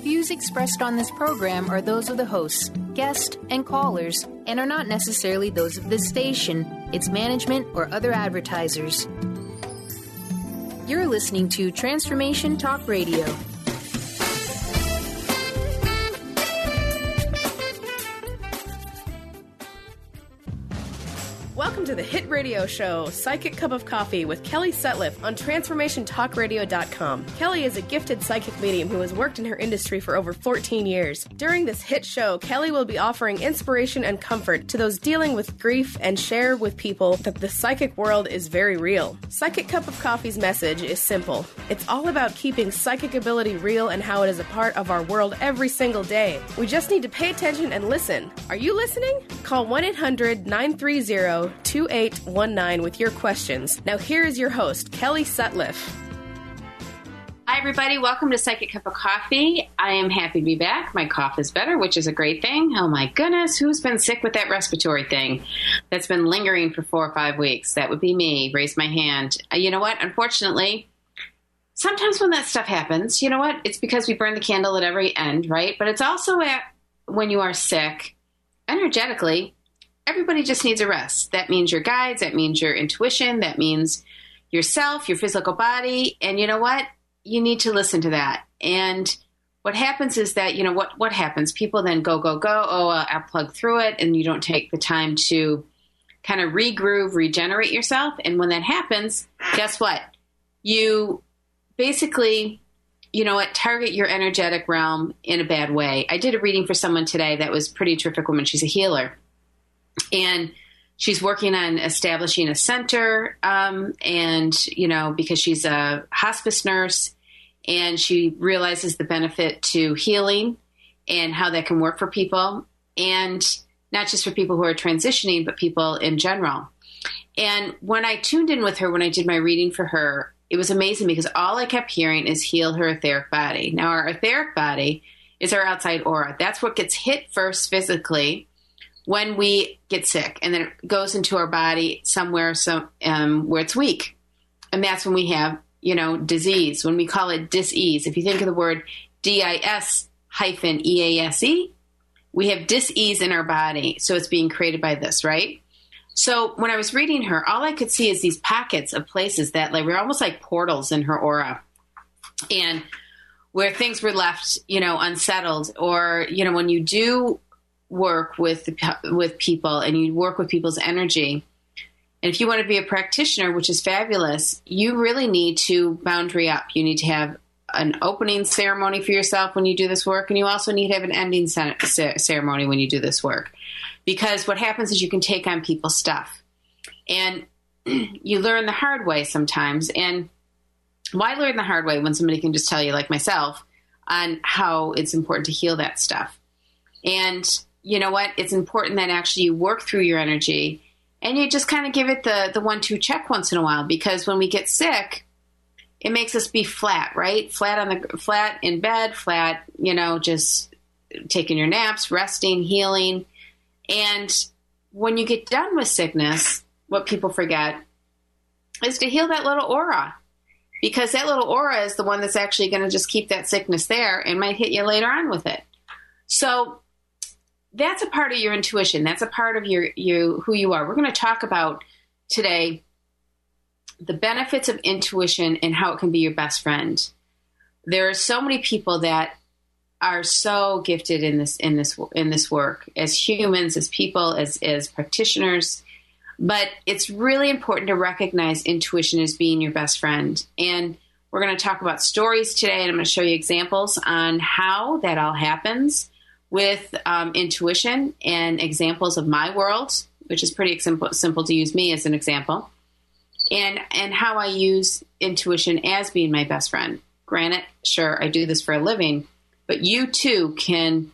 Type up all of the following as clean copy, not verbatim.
Views expressed on this program are those of the hosts, guests, and callers, and are not necessarily those of this station, its management, or other advertisers. You're listening to Transformation Talk Radio. Welcome to the hit radio show, Psychic Cup of Coffee with Kelly Sutliff on TransformationTalkRadio.com. Kelly is a gifted psychic medium who has worked in her industry for over 14 years. During this hit show, Kelly will be offering inspiration and comfort to those dealing with grief and share with people that the psychic world is very real. Psychic Cup of Coffee's message is simple. It's all about keeping psychic ability real and how it is a part of our world every single day. We just need to pay attention and listen. Are you listening? Call 1-800-930-2819 with your questions. Now here is your host, Kelly Sutliff. Hi, everybody. Welcome to Psychic Cup of Coffee. I am happy to be back. My cough is better, which is a great thing. Oh, my goodness. Who's been sick with that respiratory thing that's been lingering for 4 or 5 weeks? That would be me. Raise my hand. You know what? Unfortunately, sometimes when that stuff happens, you know what? It's because we burn the candle at every end, right? But it's also when you are sick, energetically, everybody just needs a rest. That means your guides. That means your intuition. That means yourself, your physical body. And you know what? You need to listen to that. And what happens is that, you know, what happens? People then go. Oh, I'll plug through it. And you don't take the time to kind of regroove, regenerate yourself. And when that happens, guess what? You basically, you know what, target your energetic realm in a bad way. I did a reading for someone today that was a pretty terrific woman. She's a healer. And she's working on establishing a center, and, you know, because she's a hospice nurse, and she realizes the benefit to healing and how that can work for people, and not just for people who are transitioning, but people in general. And when I tuned in with her, when I did my reading for her, it was amazing because all I kept hearing is heal her etheric body. Now, our etheric body is our outside aura. That's what gets hit first physically when we get sick, and then it goes into our body somewhere where it's weak. And that's when we have, you know, disease, when we call it dis-ease. If you think of the word DIS-EASE, we have dis-ease in our body. So it's being created by this, right? So when I was reading her, all I could see is these pockets of places that were almost like portals in her aura. And where things were left, you know, unsettled, or, you know, when you do work with people and you work with people's energy. And if you want to be a practitioner, which is fabulous, you really need to boundary up. You need to have an opening ceremony for yourself when you do this work. And you also need to have an ending ceremony when you do this work. Because what happens is you can take on people's stuff. And you learn the hard way sometimes. And why learn the hard way when somebody can just tell you, like myself, on how it's important to heal that stuff? And you know what? It's important that actually you work through your energy and you just kind of give it the 1-2 check once in a while, because when we get sick, it makes us be flat, right? Flat in bed, flat, you know, just taking your naps, resting, healing. And when you get done with sickness, what people forget is to heal that little aura, because that little aura is the one that's actually going to just keep that sickness there and might hit you later on with it. So that's a part of your intuition. That's a part of your who you are. We're going to talk about today the benefits of intuition and how it can be your best friend. There are so many people that are so gifted in this work as humans, as people, as practitioners. But it's really important to recognize intuition as being your best friend. And we're going to talk about stories today, and I'm going to show you examples on how that all happens with intuition, and examples of my world, which is pretty simple to use me as an example, and how I use intuition as being my best friend. Granted, sure, I do this for a living, but you too can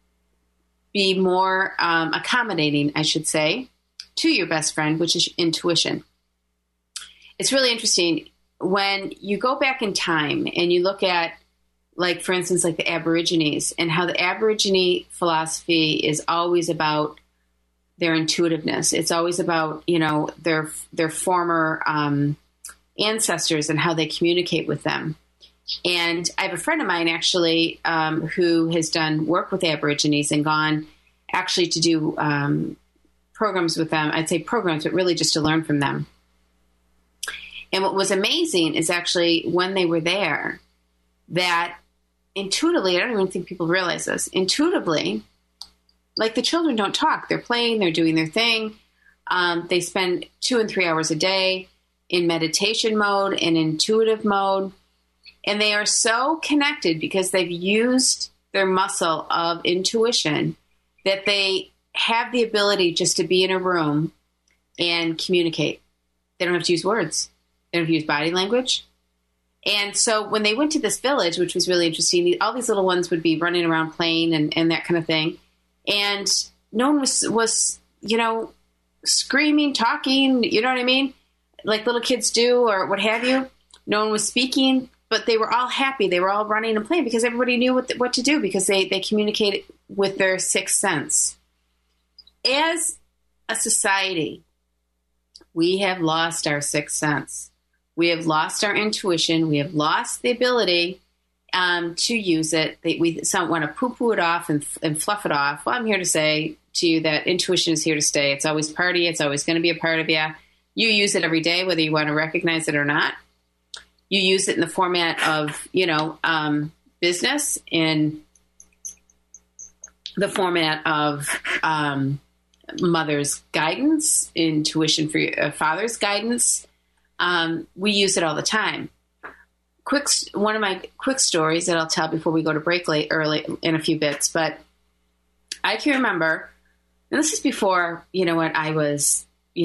be more accommodating, I should say, to your best friend, which is intuition. It's really interesting when you go back in time and you look at, like, for instance, like the Aborigines, and how the Aborigine philosophy is always about their intuitiveness. It's always about, you know, their former ancestors and how they communicate with them. And I have a friend of mine actually who has done work with Aborigines and gone actually to do programs with them. I'd say programs, but really just to learn from them. And what was amazing is actually when they were there, that intuitively, I don't even think people realize this, intuitively, like the children don't talk. They're playing, they're doing their thing. They spend 2 and 3 hours a day in meditation mode and intuitive mode. And they are so connected because they've used their muscle of intuition that they have the ability just to be in a room and communicate. They don't have to use words. They don't have to use body language. And so when they went to this village, which was really interesting, all these little ones would be running around playing and that kind of thing. And no one was, screaming, talking, you know what I mean? Like little kids do or what have you. No one was speaking, but they were all happy. They were all running and playing because everybody knew what to do because they communicated with their sixth sense. As a society, we have lost our sixth sense. We have lost our intuition. We have lost the ability to use it. Some want to poo-poo it off and fluff it off. Well, I'm here to say to you that intuition is here to stay. It's always part of you. It's always going to be a part of you. You use it every day, whether you want to recognize it or not. You use it in the format of, business, in the format of mother's guidance, intuition for your father's guidance. We use it all the time. One of my quick stories that I'll tell before we go to break early in a few bits, but I can remember, and this is before, I was,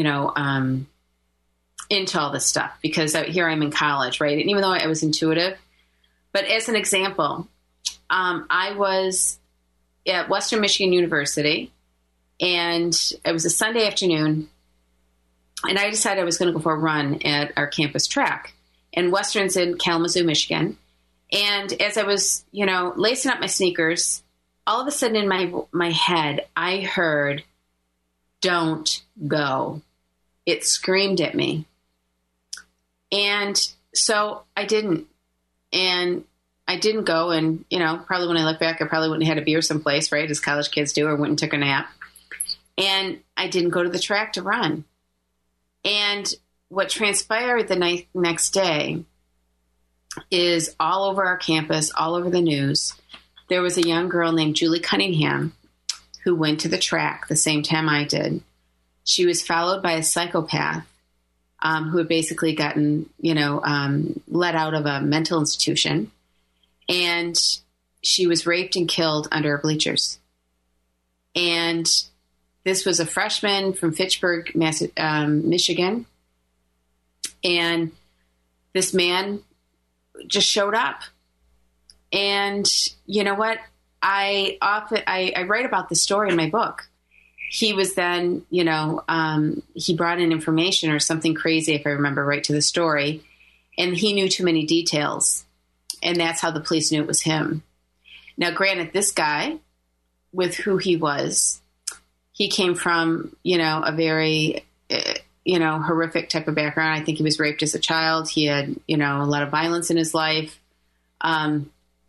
into all this stuff because here I'm in college, right? And even though I was intuitive, but as an example, I was at Western Michigan University and it was a Sunday afternoon and I decided I was going to go for a run at our campus track, and Western's in Kalamazoo, Michigan. And as I was, lacing up my sneakers, all of a sudden in my head, I heard, "Don't go." It screamed at me. And so I didn't. And I didn't go. And, probably when I look back, I probably wouldn't have had a beer someplace, right, as college kids do, or went and took a nap. And I didn't go to the track to run. And what transpired the next day is all over our campus, all over the news, there was a young girl named Julie Cunningham who went to the track the same time I did. She was followed by a psychopath who had basically gotten, let out of a mental institution. And she was raped and killed under her bleachers. And this was a freshman from Fitchburg, Michigan. And this man just showed up. And you know what? I write about this story in my book. He was then, he brought in information or something crazy, if I remember right, to the story. And he knew too many details. And that's how the police knew it was him. Now, granted, this guy, with who he was, he came from, a very, horrific type of background. I think he was raped as a child. He had, a lot of violence in his life. So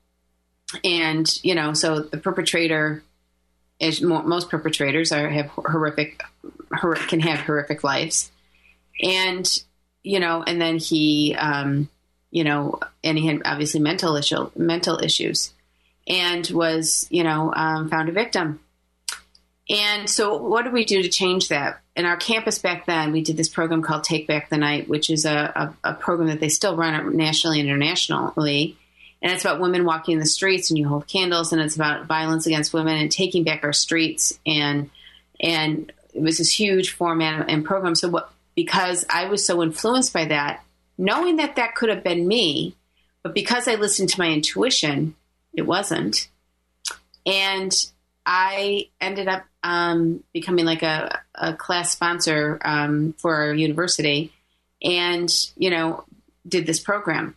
the perpetrator, as most perpetrators can have horrific lives. And, and then he, and he had obviously mental issues and was, found a victim. And so what did we do to change that? In our campus back then, we did this program called Take Back the Night, which is a program that they still run nationally and internationally. And it's about women walking in the streets and you hold candles, and it's about violence against women and taking back our streets. And it was this huge format and program. So because I was so influenced by that, knowing that could have been me, but because I listened to my intuition, it wasn't. And I ended up becoming like a class sponsor for our university and, did this program.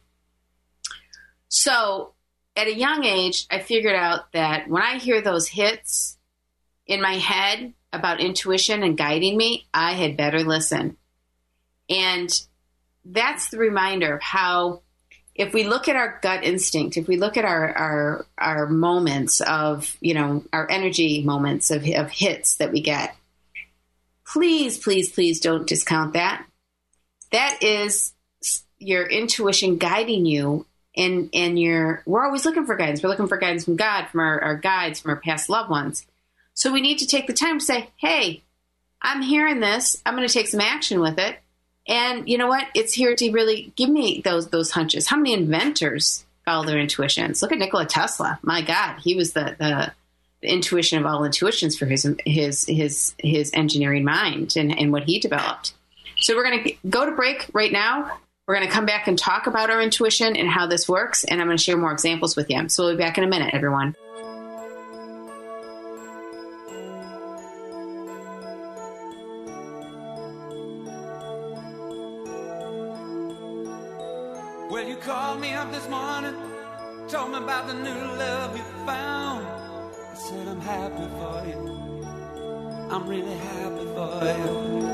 So at a young age, I figured out that when I hear those hits in my head about intuition and guiding me, I had better listen. And that's the reminder of how if we look at our gut instinct, if we look at our moments of, our energy moments of hits that we get, please, please, please don't discount that. That is your intuition guiding you, and we're always looking for guidance. We're looking for guidance from God, from our guides, from our past loved ones. So we need to take the time to say, hey, I'm hearing this. I'm going to take some action with it. And you know what? It's here to really give me those hunches. How many inventors follow their intuitions? Look at Nikola Tesla. My God, he was the intuition of all intuitions for his engineering mind and what he developed. So we're going to go to break right now. We're going to come back and talk about our intuition and how this works. And I'm going to share more examples with you. So we'll be back in a minute, everyone. Well, you called me up this morning, told me about the new love you found. I said I'm happy for you, I'm really happy for you.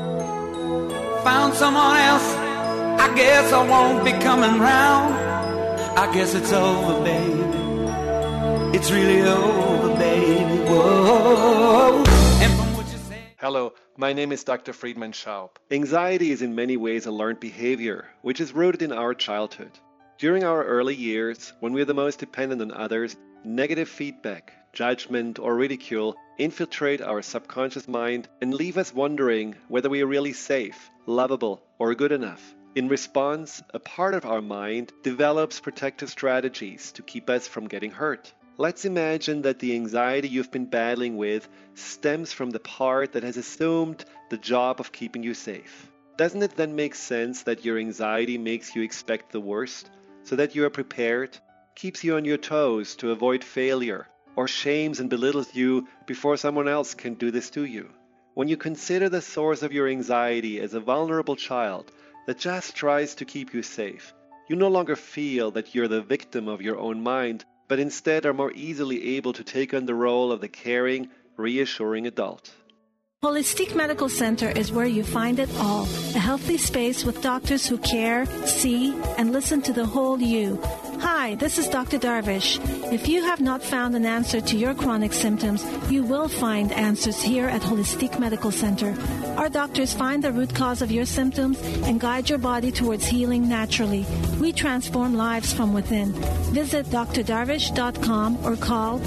Found someone else, I guess I won't be coming round. I guess it's over, baby, it's really over, baby, whoa. And from what you say... Hello, my name is Dr. Friedman Schaub. Anxiety is in many ways a learned behavior, which is rooted in our childhood. During our early years, when we are the most dependent on others, negative feedback, judgment, or ridicule infiltrate our subconscious mind and leave us wondering whether we are really safe, lovable, or good enough. In response, a part of our mind develops protective strategies to keep us from getting hurt. Let's imagine that the anxiety you've been battling with stems from the part that has assumed the job of keeping you safe. Doesn't it then make sense that your anxiety makes you expect the worst, so that you are prepared, keeps you on your toes to avoid failure, or shames and belittles you before someone else can do this to you? When you consider the source of your anxiety as a vulnerable child that just tries to keep you safe, you no longer feel that you're the victim of your own mind, but instead are more easily able to take on the role of the caring, reassuring adult. Holistic Medical Center is where you find it all. A healthy space with doctors who care, see, and listen to the whole you. Hi, this is Dr. Darvish. If you have not found an answer to your chronic symptoms, you will find answers here at Holistic Medical Center. Our doctors find the root cause of your symptoms and guide your body towards healing naturally. We transform lives from within. Visit drdarvish.com or call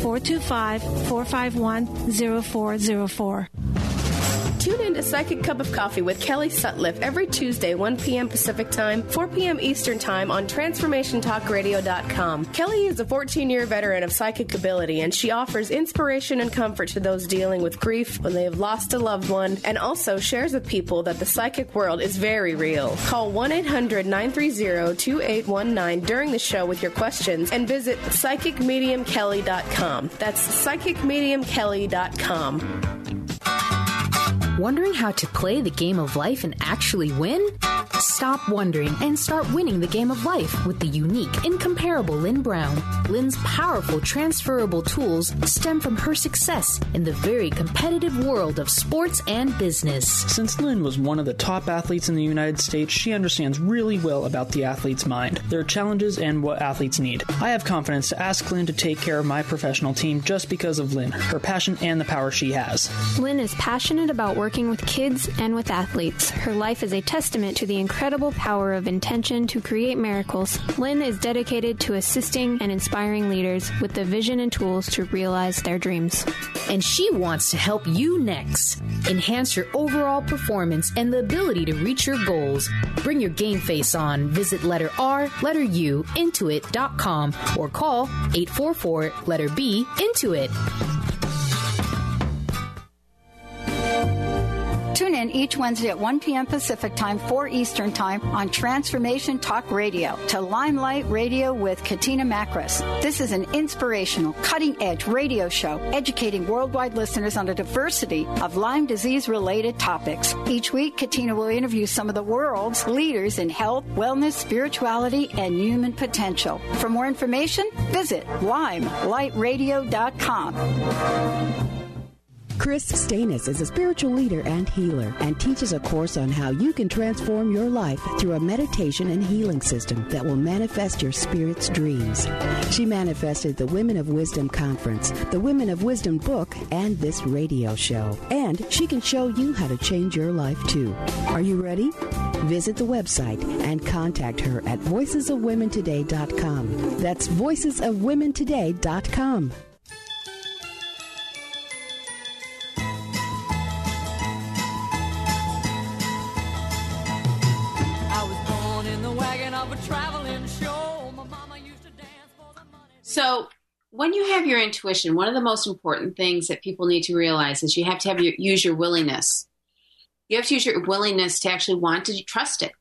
425-451-0404. Tune in to Psychic Cup of Coffee with Kelly Sutliff every Tuesday, 1 p.m. Pacific Time, 4 p.m. Eastern Time on TransformationTalkRadio.com. Kelly is a 14-year veteran of psychic ability, and she offers inspiration and comfort to those dealing with grief when they have lost a loved one, and also shares with people that the psychic world is very real. Call 1-800-930-2819 during the show with your questions, and visit PsychicMediumKelly.com. That's PsychicMediumKelly.com. Wondering how to play the game of life and actually win? Stop wondering and start winning the game of life with the unique, incomparable Lynn Brown. Lynn's powerful, transferable tools stem from her success in the very competitive world of sports and business. Since Lynn was one of the top athletes in the United States, she understands really well about the athlete's mind, their challenges, and what athletes need. I have confidence to ask Lynn to take care of my professional team just because of Lynn, her passion, and the power she has. Lynn is passionate about working with kids and with athletes. Her life is a testament to the incredible power of intention to create miracles. Lynn is dedicated to assisting and inspiring leaders with the vision and tools to realize their dreams. And she wants to help you next. Enhance your overall performance and the ability to reach your goals. Bring your game face on. Visit letter R, letter U, intuit.com or call 844 letter B, Intuit. Tune in each Wednesday at 1 p.m. Pacific Time, 4 Eastern Time on Transformation Talk Radio to Limelight Radio with Katina Makris. This is an inspirational, cutting-edge radio show educating worldwide listeners on a diversity of Lyme disease-related topics. Each week, Katina will interview some of the world's leaders in health, wellness, spirituality, and human potential. For more information, visit limelightradio.com. Chris Stanis is a spiritual leader and healer and teaches a course on how you can transform your life through a meditation and healing system that will manifest your spirit's dreams. She manifested the Women of Wisdom Conference, the Women of Wisdom book, and this radio show. And she can show you how to change your life too. Are you ready? Visit the website and contact her at voicesofwomentoday.com. That's voicesofwomentoday.com. So when you have your intuition, one of the most important things that people need to realize is you have to use your willingness. You have to use your willingness to actually want to trust it.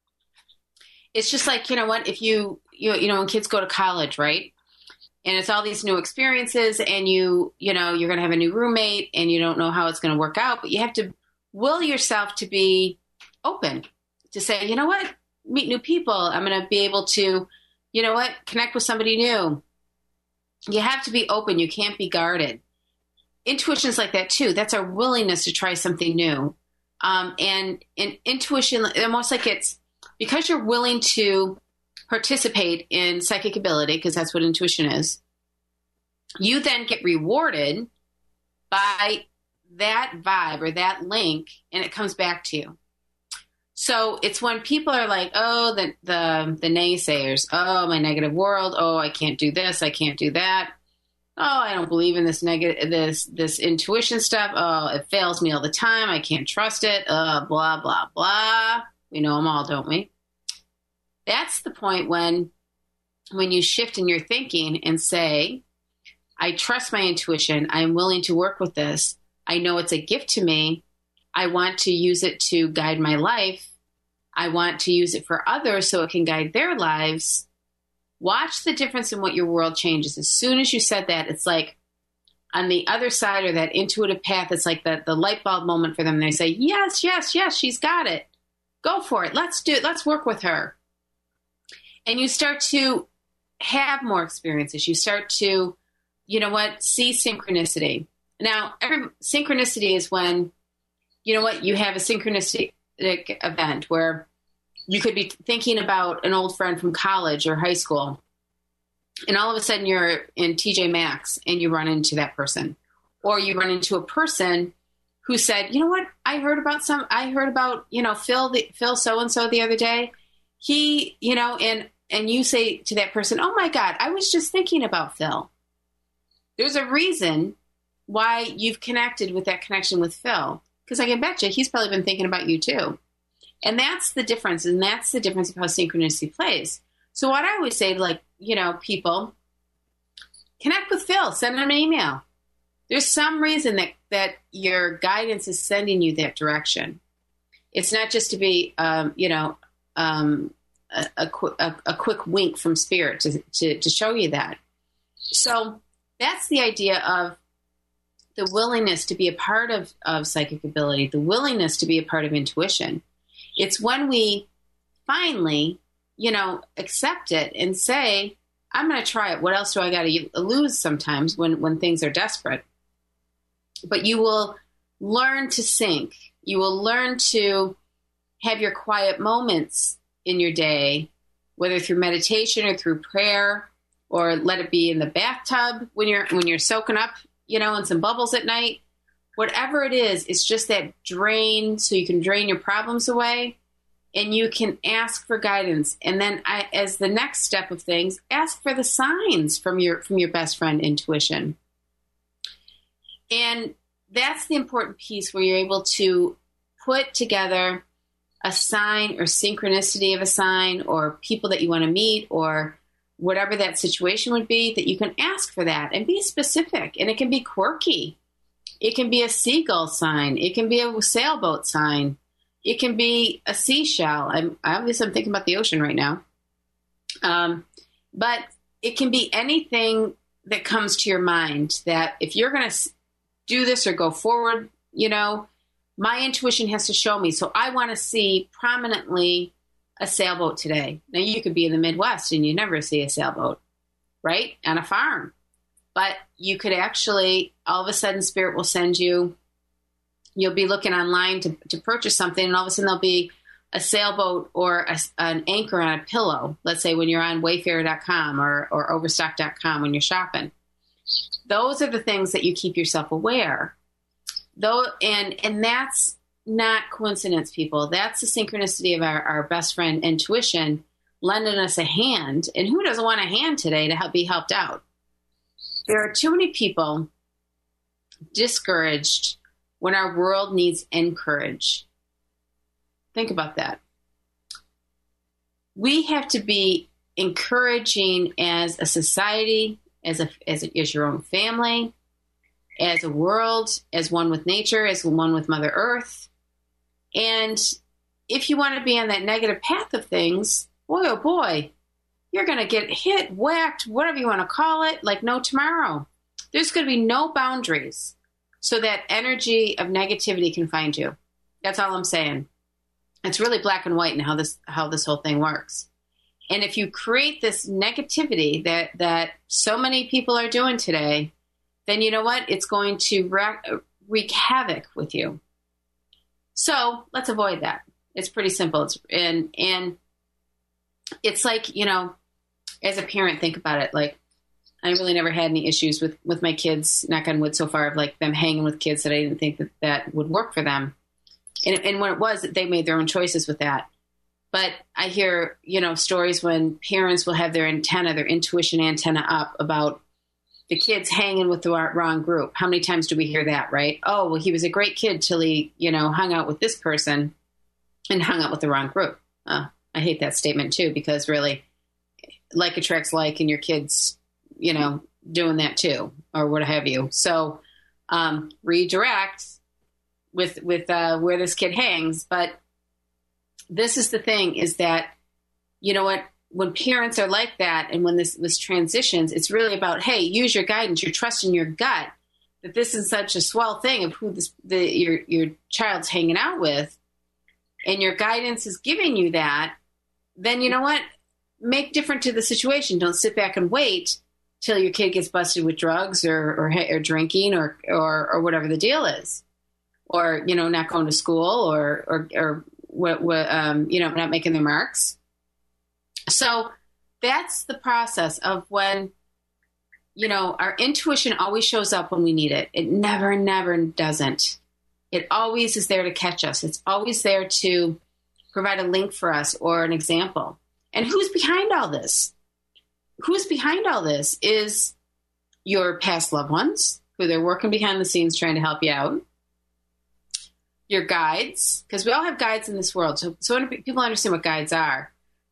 It's just like, you know what, if you when kids go to college, right? And it's all these new experiences and you're going to have a new roommate and you don't know how it's going to work out, but you have to will yourself to be open, to say, you know what, meet new people. I'm going to be able to, you know what, connect with somebody new. You have to be open. You can't be guarded. Intuition is like that too. That's our willingness to try something new. And intuition, almost like it's because you're willing to participate in psychic ability, because that's what intuition is. You then get rewarded by that vibe or that link, and it comes back to you. So it's when people are like, oh, the naysayers, oh, my negative world, oh, I can't do this, I can't do that. Oh, I don't believe in this this intuition stuff. Oh, it fails me all the time. I can't trust it. Blah, blah, blah. We know them all, don't we? That's the point when you shift in your thinking and say, I trust my intuition. I'm willing to work with this. I know it's a gift to me. I want to use it to guide my life. I want to use it for others so it can guide their lives. Watch the difference in what your world changes. As soon as you said that, it's like on the other side or that intuitive path, it's like the light bulb moment for them. They say, yes, yes, yes, she's got it. Go for it. Let's do it. Let's work with her. And you start to have more experiences. You start to, see synchronicity. Now, synchronicity is when, you have a synchronistic event where you could be thinking about an old friend from college or high school, and all of a sudden you're in TJ Maxx and you run into that person, or you run into a person who said, you know what, I heard about Phil so-and-so the other day. He, and you say to that person, oh my God, I was just thinking about Phil. There's a reason why you've connected with that connection with Phil, because I can bet you he's probably been thinking about you too. And that's the difference. And that's the difference of how synchronicity plays. So what I always say to people, connect with Phil, send him an email. There's some reason that your guidance is sending you that direction. It's not just to be, a quick wink from spirit to show you that. So that's the idea of the willingness to be a part of psychic ability, the willingness to be a part of intuition. It's when we finally, accept it and say, I'm going to try it. What else do I got to lose sometimes when things are desperate? But you will learn to sync. You will learn to have your quiet moments in your day, whether through meditation or through prayer, or let it be in the bathtub when you're soaking up, in some bubbles at night. Whatever it is, it's just that drain, so you can drain your problems away and you can ask for guidance. And then as the next step of things, ask for the signs from your best friend intuition. And that's the important piece where you're able to put together a sign or synchronicity of a sign or people that you want to meet or whatever that situation would be, that you can ask for that and be specific. And it can be quirky. It can be a seagull sign. It can be a sailboat sign. It can be a seashell. I'm thinking about the ocean right now. But it can be anything that comes to your mind that if you're going to do this or go forward, my intuition has to show me. So I want to see prominently a sailboat today. Now you could be in the Midwest and you never see a sailboat, right? On a farm. But you could actually, all of a sudden, Spirit will send you, you'll be looking online to purchase something, and all of a sudden there'll be a sailboat or an anchor on a pillow, let's say when you're on Wayfair.com or Overstock.com when you're shopping. Those are the things that you keep yourself aware. And that's not coincidence, people. That's the synchronicity of our best friend intuition lending us a hand. And who doesn't want a hand today to be helped out? There are too many people discouraged when our world needs encourage. Think about that. We have to be encouraging as a society, as your own family, as a world, as one with nature, as one with Mother Earth. And if you want to be on that negative path of things, boy, oh boy, you're going to get hit, whacked, whatever you want to call it, like no tomorrow. There's going to be no boundaries so that energy of negativity can find you. That's all I'm saying. It's really black and white in how this whole thing works. And if you create this negativity that so many people are doing today, then you know what? It's going to wreak havoc with you. So let's avoid that. It's pretty simple. And it's like, you know, as a parent, think about it. Like, I really never had any issues with my kids, knock on wood, so far, of like them hanging with kids that I didn't think that would work for them. And when it was, they made their own choices with that. But I hear, you know, stories when parents will have their intuition antenna up about the kids hanging with the wrong group. How many times do we hear that, right? Oh, well, he was a great kid till he, you know, hung out with this person and hung out with the wrong group. I hate that statement too, because really, like attracts like, and your kids, you know, doing that too, or what have you. So redirect with where this kid hangs. But this is the thing, is that, you know what, when parents are like that, and when this transitions, it's really about, hey, use your guidance. You're trusting your gut that this is such a swell thing of who your child's hanging out with, and your guidance is giving you that. Then you know what? Make different to the situation. Don't sit back and wait till your kid gets busted with drugs or drinking or whatever the deal is, or, you know, not going to school or you know, not making their marks. So that's the process of when, you know, our intuition always shows up when we need it. It never doesn't. It always is there to catch us. It's always there to provide a link for us or an example. And who's behind all this? Who's behind all this is your past loved ones, who they're working behind the scenes trying to help you out. Your guides, because we all have guides in this world. So when people understand what guides are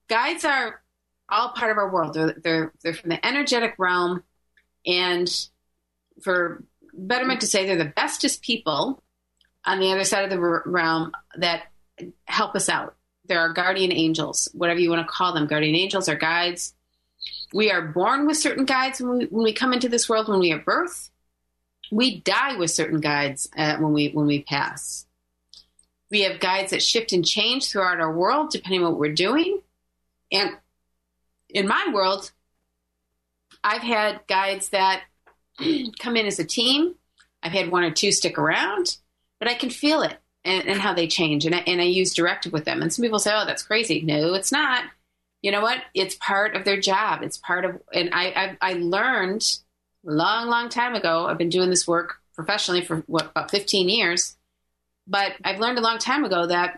all part of our world. They're from the energetic realm, and for betterment to say, they're the bestest people on the other side of the realm that help us out. They're our guardian angels, whatever you want to call them, guardian angels or guides. We are born with certain guides when we come into this world, when we are birth. We die with certain guides when we pass. We have guides that shift and change throughout our world, depending on what we're doing. And in my world, I've had guides that come in as a team. I've had one or two stick around, but I can feel it and how they change. And I use directive with them. And some people say, oh, that's crazy. No, it's not. You know what? It's part of their job. It's part of, and I learned a long time ago. I've been doing this work professionally for about 15 years. But I've learned a long time ago that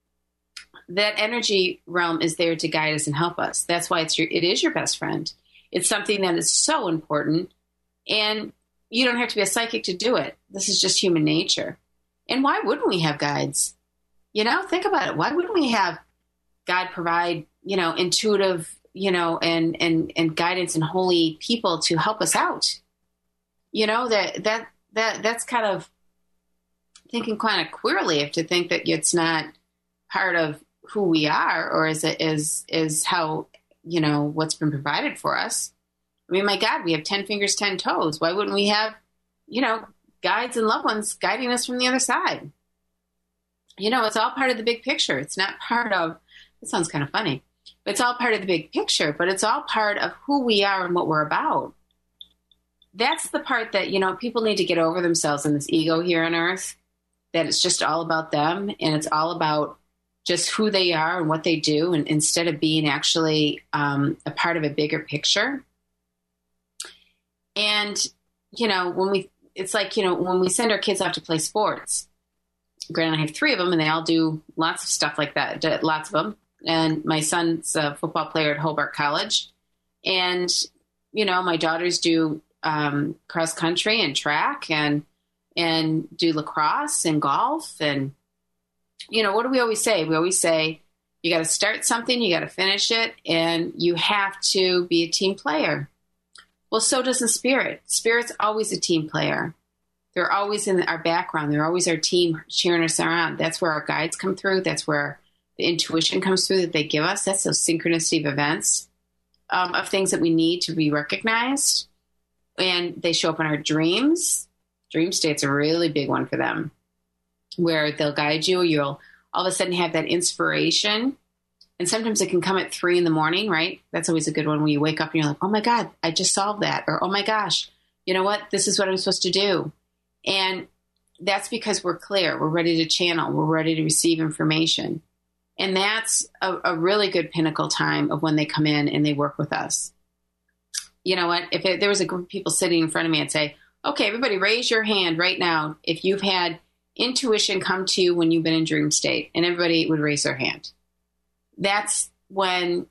energy realm is there to guide us and help us. That's why it is your best friend. It's something that is so important, and you don't have to be a psychic to do it. This is just human nature. And why wouldn't we have guides? You know, think about it. Why wouldn't we have God provide, you know, intuitive, you know, and guidance and holy people to help us out? You know, that's kind of thinking kind of queerly to think that it's not part of who we are, or is how, you know, what's been provided for us. I mean, my God, we have 10 fingers, 10 toes. Why wouldn't we have, you know, guides and loved ones guiding us from the other side? You know, it's all part of the big picture. It's not part of, it sounds kind of funny, but it's all part of the big picture, but it's all part of who we are and what we're about. that's the part that, people need to get over themselves in this ego here on earth, that it's just all about them and it's all about just who they are and what they do. And instead of being actually a part of a bigger picture. And, when we send our kids off to play sports, granted I have 3 of them and they all do lots of stuff like that, lots of them. And my son's a football player at Hobart College. And, my daughters do cross country and track and do lacrosse and golf. And, what do we always say? We always say, you got to start something, you got to finish it, and you have to be a team player. Well, so does the spirit. Spirit's always a team player. They're always in our background. They're always our team cheering us on. That's where our guides come through. That's where the intuition comes through that they give us. That's those synchronicity of events, of things that we need to be recognized. And they show up in our dreams. Dream state's a really big one for them, where they'll guide you. You'll all of a sudden have that inspiration. And sometimes it can come at 3 a.m, right? That's always a good one when you wake up and you're like, oh my God, I just solved that. Or, oh my gosh, you know what? This is what I'm supposed to do. And that's because we're clear. We're ready to channel. We're ready to receive information. And that's a really good pinnacle time of when they come in and they work with us. You know what? If there was a group of people sitting in front of me, I'd say, okay, everybody raise your hand right now if you've had intuition come to you when you've been in dream state. And everybody would raise their hand. That's when,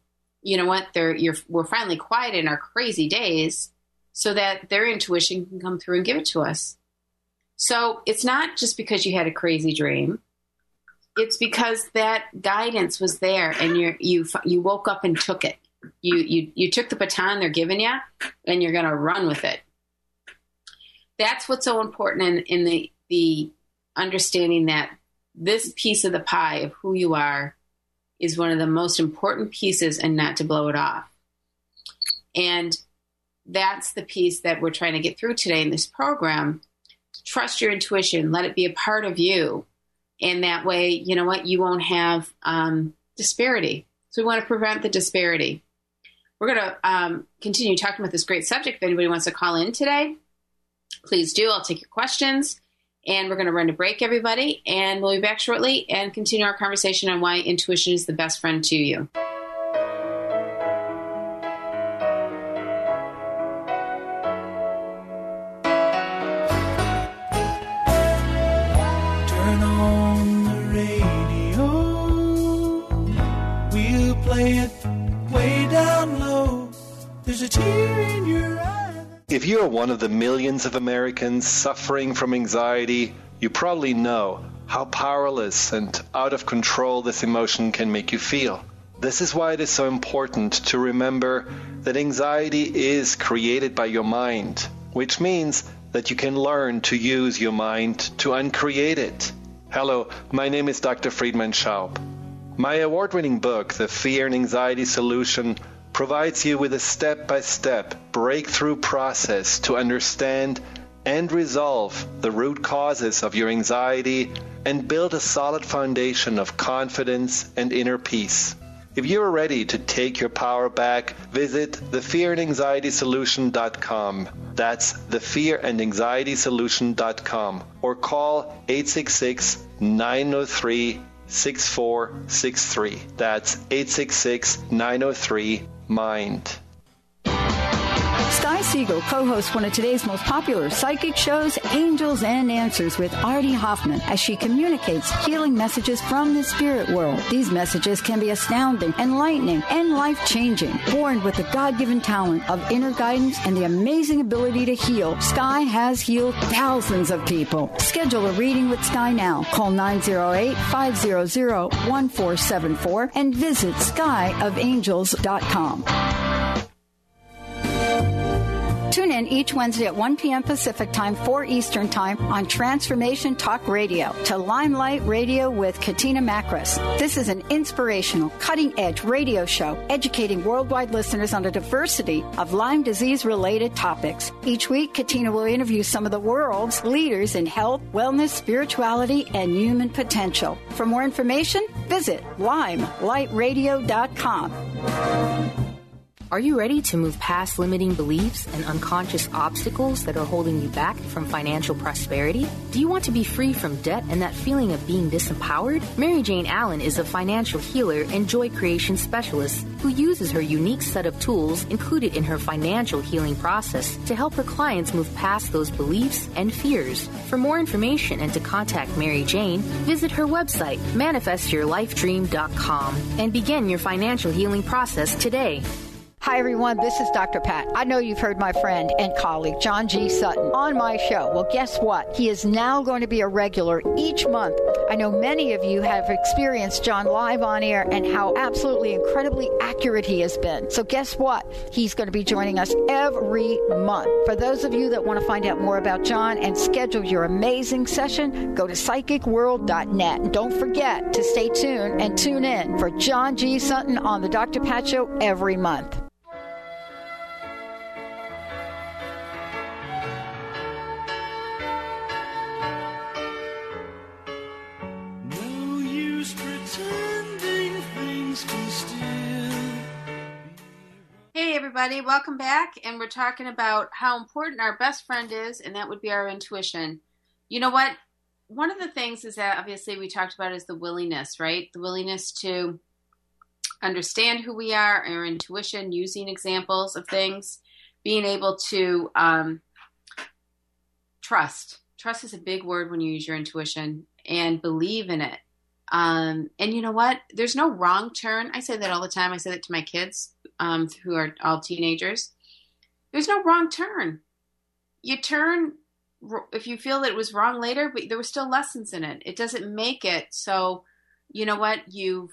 we're finally quiet in our crazy days so that their intuition can come through and give it to us. So it's not just because you had a crazy dream. It's because that guidance was there and you woke up and took it. You took the baton they're giving you and you're going to run with it. That's what's so important in the understanding that this piece of the pie of who you are is one of the most important pieces, and not to blow it off. And that's the piece that we're trying to get through today in this program. Trust your intuition. Let it be a part of you. And that way, you won't have disparity. So we want to prevent the disparity. We're going to continue talking about this great subject. If anybody wants to call in today, please do. I'll take your questions. And we're going to run to break, everybody. And we'll be back shortly and continue our conversation on why intuition is the best friend to you. Turn on the radio. We'll play it way down low. There's a tear in your eye. If you are one of the millions of Americans suffering from anxiety, you probably know how powerless and out of control this emotion can make you feel. This is why it is so important to remember that anxiety is created by your mind, which means that you can learn to use your mind to uncreate it. Hello, my name is Dr. Friedemann Schaub. My award-winning book, The Fear and Anxiety Solution, provides you with a step-by-step breakthrough process to understand and resolve the root causes of your anxiety and build a solid foundation of confidence and inner peace. If you are ready to take your power back, visit thefearandanxietysolution.com. That's thefearandanxietysolution.com, or call 866-903-6463. That's 866-903-MIND. Sky Siegel co-hosts one of today's most popular psychic shows, Angels and Answers, with Artie Hoffman, as she communicates healing messages from the spirit world. These messages can be astounding, enlightening, and life-changing. Born with the God-given talent of inner guidance and the amazing ability to heal, Sky has healed thousands of people. Schedule a reading with Sky now. Call 908-500-1474 and visit skyofangels.com. Tune in each Wednesday at 1 p.m. Pacific Time, 4 Eastern Time on Transformation Talk Radio to Limelight Radio with Katina Makris. This is an inspirational, cutting-edge radio show educating worldwide listeners on a diversity of Lyme disease-related topics. Each week, Katina will interview some of the world's leaders in health, wellness, spirituality, and human potential. For more information, visit limelightradio.com. Are you ready to move past limiting beliefs and unconscious obstacles that are holding you back from financial prosperity? Do you want to be free from debt and that feeling of being disempowered? Mary Jane Allen is a financial healer and joy creation specialist who uses her unique set of tools included in her financial healing process to help her clients move past those beliefs and fears. For more information and to contact Mary Jane, visit her website, manifestyourlifedream.com, and begin your financial healing process today. Hi, everyone. This is Dr. Pat. I know you've heard my friend and colleague, John G. Sutton, on my show. Well, guess what? He is now going to be a regular each month. I know many of you have experienced John live on air and how absolutely incredibly accurate he has been. So guess what? He's going to be joining us every month. For those of you that want to find out more about John and schedule your amazing session, go to psychicworld.net. And don't forget to stay tuned and tune in for John G. Sutton on the Dr. Pat Show every month. Hey everybody, welcome back, and we're talking about how important our best friend is, and that would be our intuition. You know what? One of the things is that obviously we talked about is the willingness, right? The willingness to understand who we are, our intuition, using examples of things, being able to trust. Trust is a big word when you use your intuition, and believe in it. And you know what? There's no wrong turn. I say that all the time. I say that to my kids, who are all teenagers. There's no wrong turn. You turn if you feel that it was wrong later, but there were still lessons in it. It doesn't make it so, you know what, you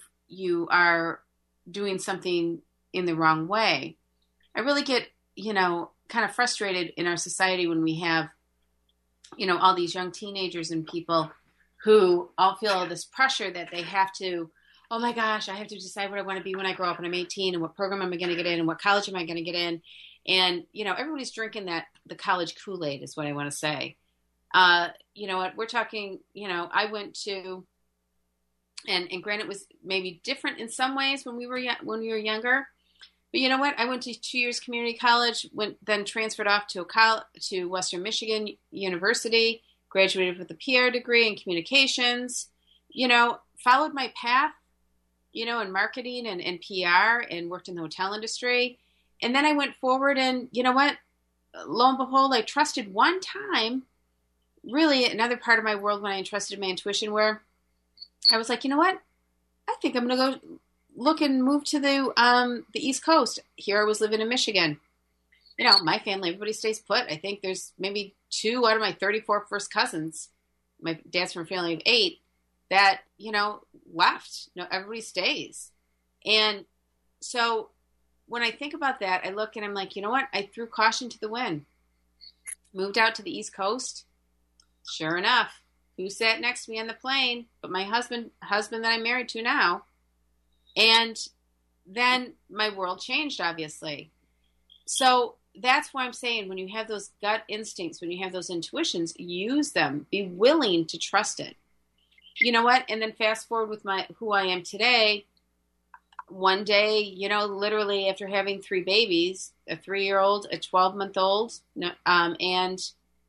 are doing something in the wrong way. I really get, kind of frustrated in our society when we have, all these young teenagers and people who all feel this pressure that they have to, oh my gosh, I have to decide what I want to be when I grow up and I'm 18, and what program am I going to get in, and what college am I going to get in. And, everybody's drinking the college Kool-Aid is what I want to say. You know what, we're talking, I went to, and granted it was maybe different in some ways when we were younger, but you know what, I went to 2 years community college, then transferred off to Western Michigan University, graduated with a PR degree in communications, followed my path, in marketing and PR, and worked in the hotel industry. And then I went forward, and you know what, lo and behold, I trusted one time, really another part of my world when I entrusted my intuition, where I was like, you know what, I think I'm going to go look and move to the East Coast. Here I was living in Michigan. My family, everybody stays put. I think there's maybe 2 out of my 34 first cousins, my dad's from a family of 8, that, left. Everybody stays. And so when I think about that, I look and I'm like, you know what? I threw caution to the wind. Moved out to the East Coast. Sure enough, who sat next to me on the plane but my husband that I'm married to now. And then my world changed, obviously. So that's why I'm saying, when you have those gut instincts, when you have those intuitions, use them. Be willing to trust it. You know what? And then fast forward with who I am today. One day, literally after having 3 babies, a 3-year-old, a 12-month-old, and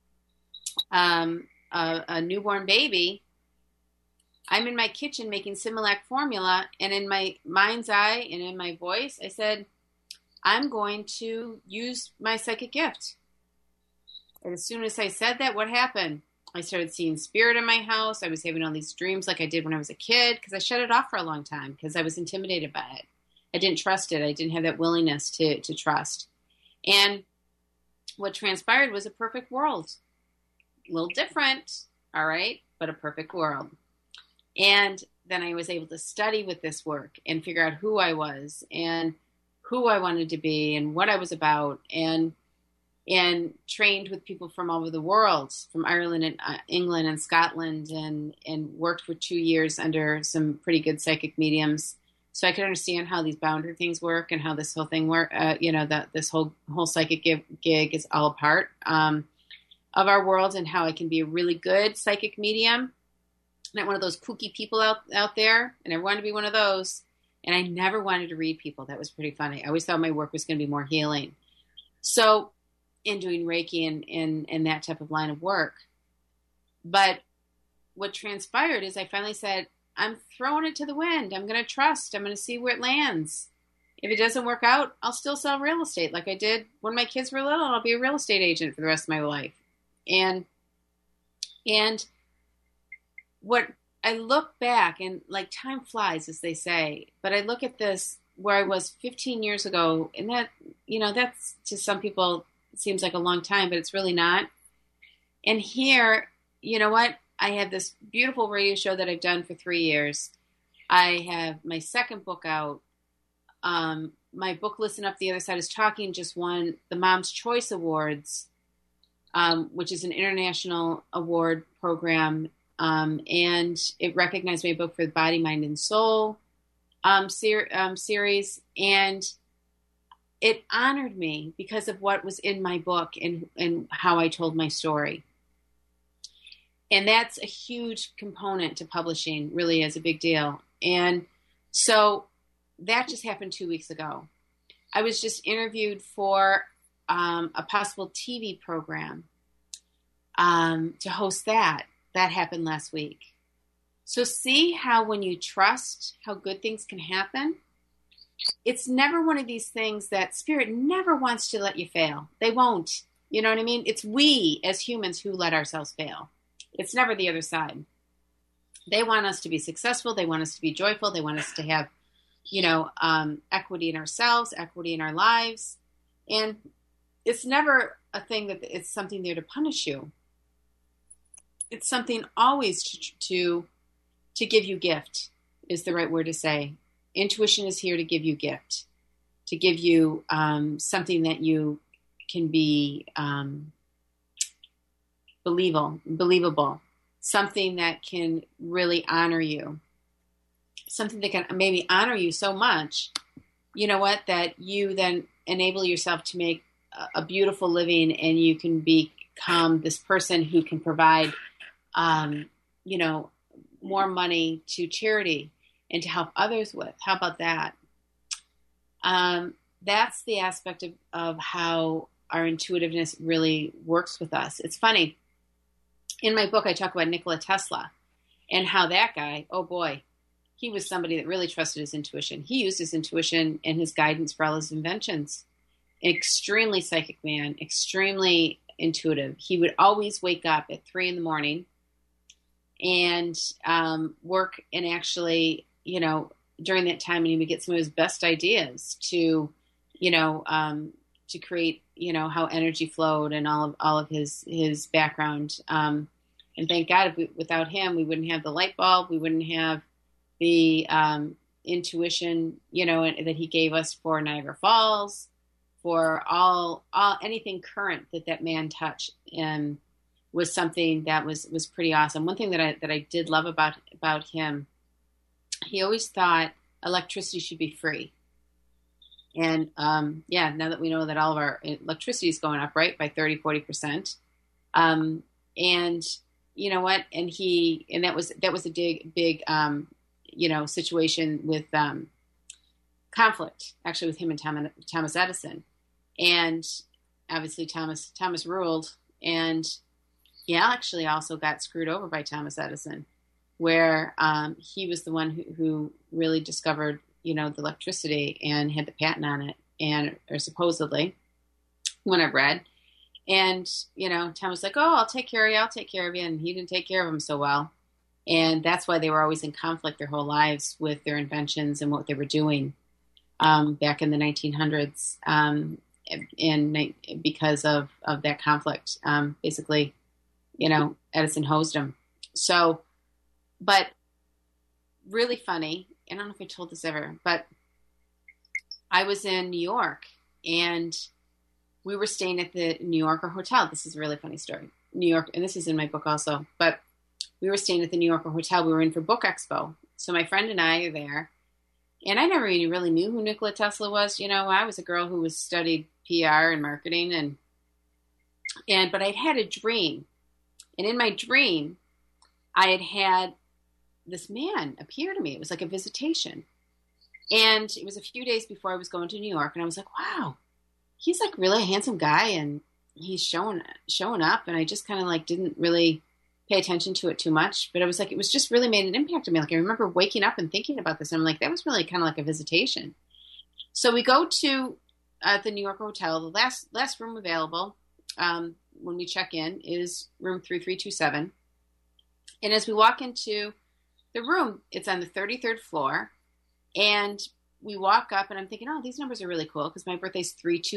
a newborn baby, I'm in my kitchen making Similac formula, and in my mind's eye and in my voice, I said, I'm going to use my psychic gift. And as soon as I said that, what happened? I started seeing spirit in my house. I was having all these dreams like I did when I was a kid, because I shut it off for a long time because I was intimidated by it. I didn't trust it. I didn't have that willingness to trust. And what transpired was a perfect world. A little different, all right, but a perfect world. And then I was able to study with this work and figure out who I was and who I wanted to be and what I was about, and trained with people from all over the world, from Ireland and England and Scotland, and worked for 2 years under some pretty good psychic mediums, so I could understand how these boundary things work and how this whole thing work. This whole psychic gig is all a part of our world, and how I can be a really good psychic medium, not one of those kooky people out there, and I wanted to be one of those. And I never wanted to read people. That was pretty funny. I always thought my work was going to be more healing. So in doing Reiki and that type of line of work. But what transpired is I finally said, I'm throwing it to the wind. I'm going to trust. I'm going to see where it lands. If it doesn't work out, I'll still sell real estate like I did when my kids were little, and I'll be a real estate agent for the rest of my life. And what I look back, and like time flies, as they say, but I look at this where I was 15 years ago, and that, that's to some people, it seems like a long time, but it's really not. And here, you know what? I have this beautiful radio show that I've done for 3 years. I have my second book out. My book, Listen Up, The Other Side is Talking, just won the Mom's Choice Awards, which is an international award program. And it recognized my book for the Body, Mind, and Soul series. And it honored me because of what was in my book and how I told my story. And that's a huge component to publishing, really is a big deal. And so that just happened 2 weeks ago. I was just interviewed for a possible TV program to host that. That happened last week. So see how when you trust, how good things can happen? It's never one of these things that Spirit never wants to let you fail. They won't. You know what I mean? It's we as humans who let ourselves fail. It's never the other side. They want us to be successful. They want us to be joyful. They want us to have, equity in ourselves, equity in our lives. And it's never a thing that it's something there to punish you. It's something always to give you gift is the right word to say. Intuition is here to give you gift, to give you something that you can be believable, something that can really honor you, something that can maybe honor you so much, that you then enable yourself to make a beautiful living, and you can become this person who can provide, more money to charity and to help others with. How about that? That's the aspect of how our intuitiveness really works with us. It's funny. In my book, I talk about Nikola Tesla and how that guy, oh boy, he was somebody that really trusted his intuition. He used his intuition and his guidance for all his inventions. Extremely psychic man, extremely intuitive. He would always wake up at 3 a.m. and work, and actually, during that time, and he would get some of his best ideas to create, how energy flowed and all of his background. And thank God, without him, we wouldn't have the light bulb. We wouldn't have the intuition, that he gave us for Niagara Falls, for all anything current that man touched, and was something that was pretty awesome. One thing that I did love about him, he always thought electricity should be free. And now that we know that all of our electricity is going up, right, by 30-40%, and you know what, and that was a big situation with conflict, actually, with him and Thomas Edison, and obviously Thomas ruled, and he actually also got screwed over by Thomas Edison, where he was the one who really discovered the electricity and had the patent on it, or supposedly, when I've read. And, Tom was like, oh, I'll take care of you. And he didn't take care of him so well. And that's why they were always in conflict their whole lives with their inventions and what they were doing back in the 1900s. And because of that conflict, basically, Edison hosed him. So, but really funny. I don't know if I told this ever, but I was in New York, and we were staying at the New Yorker Hotel. This is a really funny story. New York, and this is in my book also, but we were staying at the New Yorker Hotel. We were in for Book Expo. So my friend and I are there, and I never really knew who Nikola Tesla was. I was a girl who studied PR and marketing, but I'd had a dream. And in my dream, I had this man appear to me. It was like a visitation. And it was a few days before I was going to New York, and I was like, wow, he's like really a handsome guy, and he's showing up, and I just kind of like didn't really pay attention to it too much. But it was like, it was just really made an impact on me. Like I remember waking up and thinking about this, and I'm like, that was really kind of like a visitation. So we go to the New York hotel. The last room available when we check in is room 3327. And as we walk into the room, it's on the 33rd floor. And we walk up, and I'm thinking, oh, these numbers are really cool because my birthday's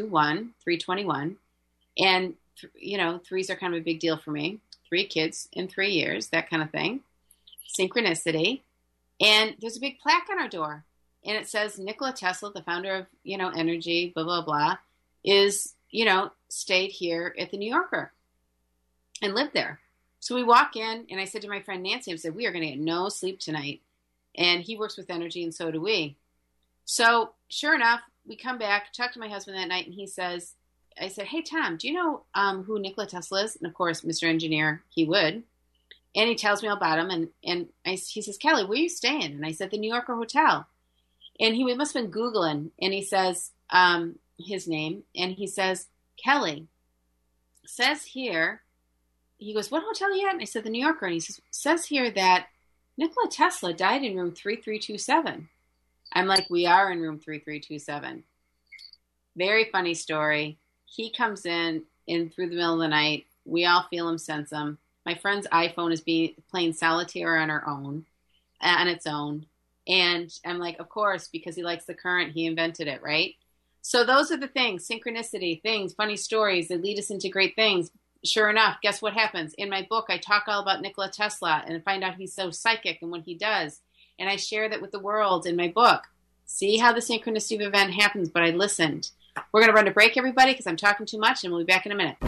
321. And, threes are kind of a big deal for me. 3 kids in 3 years, that kind of thing. Synchronicity. And there's a big plaque on our door. And it says Nikola Tesla, the founder of, energy, blah, blah, blah, is, stayed here at the New Yorker and lived there. So we walk in, and I said to my friend Nancy, I said, we are going to get no sleep tonight. And he works with energy, and so do we. So sure enough, we come back, talk to my husband that night, and I said, hey, Tom, do you know who Nikola Tesla is? And of course, Mr. Engineer, he would. And he tells me all about him. And he says, Kelly, where are you staying? And I said, the New Yorker Hotel. And he must have been Googling. And he says his name. And he says, Kelly, says here, he goes, what hotel are you at? And I said, the New Yorker. And he says here that Nikola Tesla died in room 3327. I'm like, we are in room 3327. Very funny story. He comes in through the middle of the night. We all feel him, sense him. My friend's iPhone is playing solitaire on its own. And I'm like, of course, because he likes the current, he invented it, right? So those are the things, synchronicity, things, funny stories that lead us into great things. Sure enough, guess what happens? In my book, I talk all about Nikola Tesla and find out he's so psychic and what he does. And I share that with the world in my book. See how the synchronicity event happens, but I listened. We're going to run a break, everybody, because I'm talking too much, and we'll be back in a minute.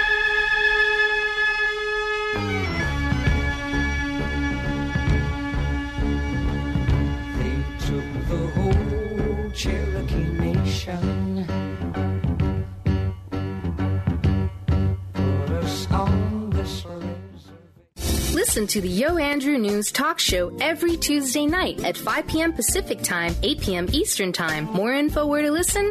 They took the whole Cherokee Nation, put us on this reservation. Listen to the Yo Andrew News Talk Show every Tuesday night at 5 p.m. Pacific Time, 8 p.m. Eastern Time. More info where to listen?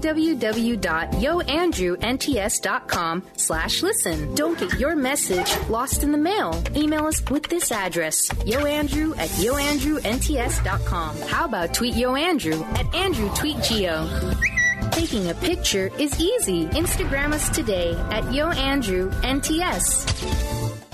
www.yoandrewnts.com/listen. Don't get your message lost in the mail. Email us with this address, yoandrew@yoandrewnts.com. How about tweet Yo Andrew at AndrewTweetGeo? Taking a picture is easy. Instagram us today at YoAndrewNTS.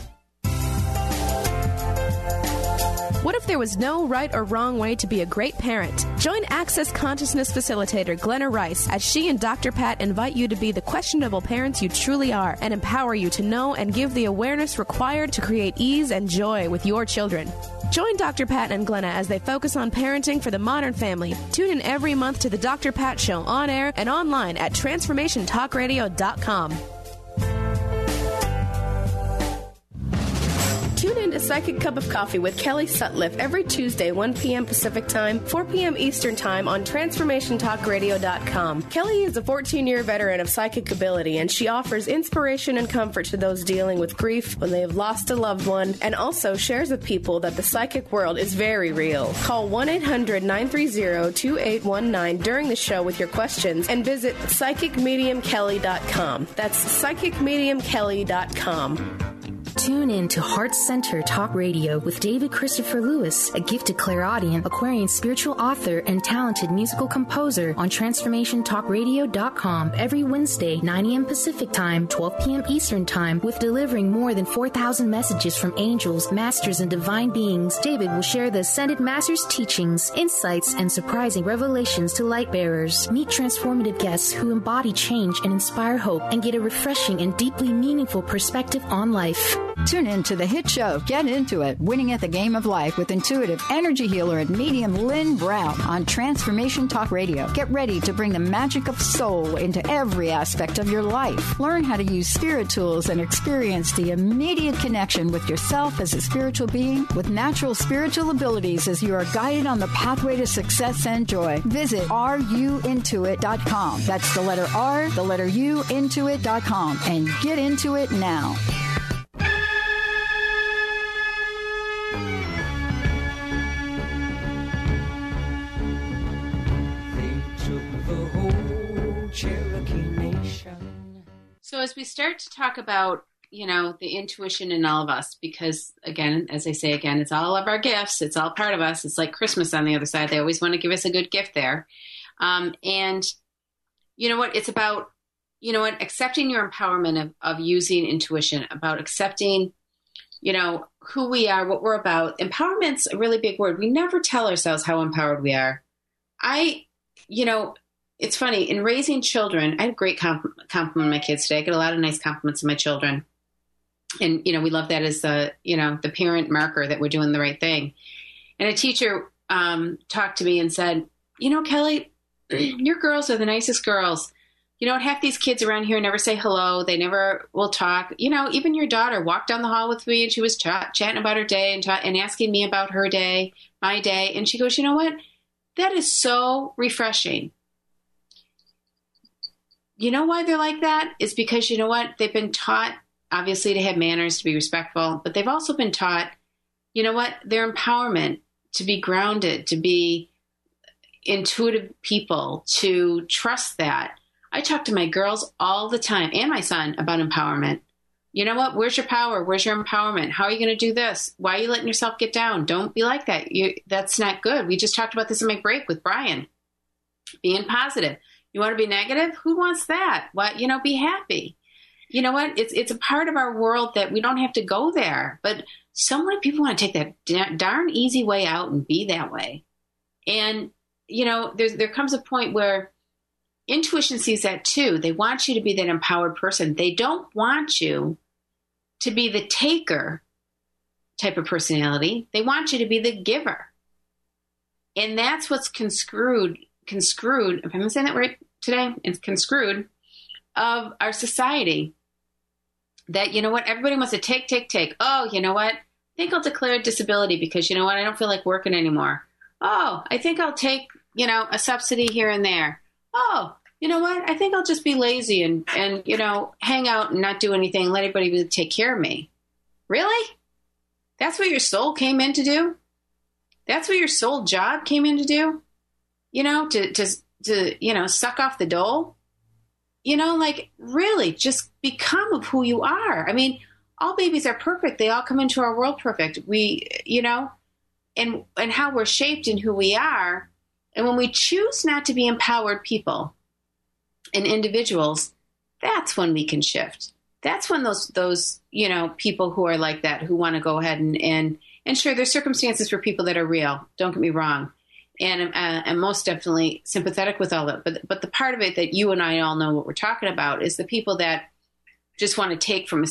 What if there was no right or wrong way to be a great parent? Join Access Consciousness Facilitator Glenna Rice as she and Dr. Pat invite you to be the questionable parents you truly are and empower you to know and give the awareness required to create ease and joy with your children. Join Dr. Pat and Glenna as they focus on parenting for the modern family. Tune in every month to the Dr. Pat Show on air and online at TransformationTalkRadio.com. Tune in to Psychic Cup of Coffee with Kelly Sutliff every Tuesday, 1 p.m. Pacific Time, 4 p.m. Eastern Time on TransformationTalkRadio.com. Kelly is a 14-year veteran of psychic ability, and she offers inspiration and comfort to those dealing with grief when they have lost a loved one, and also shares with people that the psychic world is very real. Call 1-800-930-2819 during the show with your questions, and visit PsychicMediumKelly.com. That's PsychicMediumKelly.com. Tune in to Heart Center Talk Radio with David Christopher Lewis, a gifted clairaudient, Aquarian spiritual author, and talented musical composer on TransformationTalkRadio.com every Wednesday, 9 a.m. Pacific Time, 12 p.m. Eastern Time, with delivering more than 4,000 messages from angels, masters, and divine beings. David will share the Ascended Masters' teachings, insights, and surprising revelations to light bearers. Meet transformative guests who embody change and inspire hope and get a refreshing and deeply meaningful perspective on life. Tune in to the hit show, Get Into It, Winning at the Game of Life with intuitive energy healer and medium Lynn Brown on Transformation Talk Radio. Get ready to bring the magic of soul into every aspect of your life. Learn how to use spirit tools and experience the immediate connection with yourself as a spiritual being with natural spiritual abilities as you are guided on the pathway to success and joy. Visit ruintuit.com. That's the letter R, the letter U, intuit.com, and get into it now. So as we start to talk about, the intuition in all of us, because again, as I say again, it's all of our gifts. It's all part of us. It's like Christmas on the other side. They always want to give us a good gift there. And you know what? It's about, accepting your empowerment of using intuition, about accepting, who we are, what we're about. Empowerment's a really big word. We never tell ourselves how empowered we are. It's funny, in raising children, I had a great compliment on my kids today. I get a lot of nice compliments of my children. And, we love that as the parent marker that we're doing the right thing. And a teacher talked to me and said, Kelly, your girls are the nicest girls. Half these kids around here never say hello. They never will talk. Even your daughter walked down the hall with me and she was chatting about her day and asking me about her day, my day. And she goes, you know what? That is so refreshing. You know why they're like that? Is because, you know what? They've been taught, obviously, to have manners, to be respectful, but they've also been taught, their empowerment, to be grounded, to be intuitive people, to trust that. I talk to my girls all the time and my son about empowerment. You know what? Where's your power? Where's your empowerment? How are you going to do this? Why are you letting yourself get down? Don't be like that. That's not good. We just talked about this in my break with Brian. Being positive. You want to be negative? Who wants that? What, be happy. You know what? It's a part of our world that we don't have to go there. But so many people want to take that darn easy way out and be that way. And, there comes a point where intuition sees that too. They want you to be that empowered person. They don't want you to be the taker type of personality. They want you to be the giver. And that's what's conscrewed, if I'm saying that right today, it's conscrewed of our society. That, everybody wants to take. Oh, you know what? I think I'll declare a disability because, I don't feel like working anymore. Oh, I think I'll take, a subsidy here and there. Oh, you know what? I think I'll just be lazy and hang out and not do anything, let everybody really take care of me. Really? That's what your soul came in to do? That's what your soul job came in to do? To suck off the dole? Really just become of who you are. I mean, all babies are perfect. They all come into our world perfect. We, and how we're shaped and who we are. And when we choose not to be empowered people and individuals, that's when we can shift. That's when those people who are like that, who want to go ahead and sure, there's circumstances for people that are real. Don't get me wrong. And I'm most definitely sympathetic with all that. But the part of it that you and I all know what we're talking about is the people that just want to take from